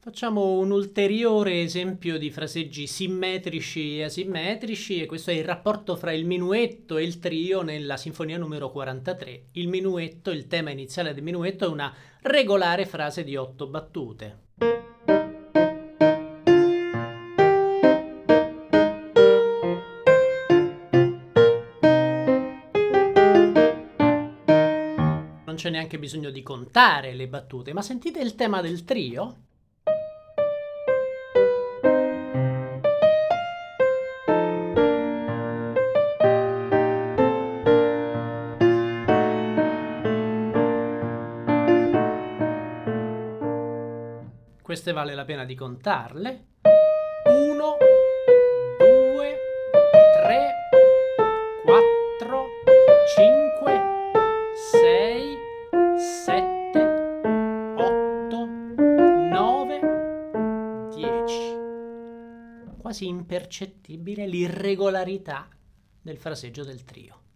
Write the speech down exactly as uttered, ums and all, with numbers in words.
Facciamo un ulteriore esempio di fraseggi simmetrici e asimmetrici e questo è il rapporto fra il minuetto e il trio nella sinfonia numero quarantatré. Il minuetto, il tema iniziale del minuetto è una regolare frase di otto battute. Non c'è neanche bisogno di contare le battute, ma sentite il tema del trio? Queste vale la pena di contarle. uno, due, tre, quattro, cinque, sei, sette, otto, nove, dieci. Quasi impercettibile l'irregolarità del fraseggio del trio.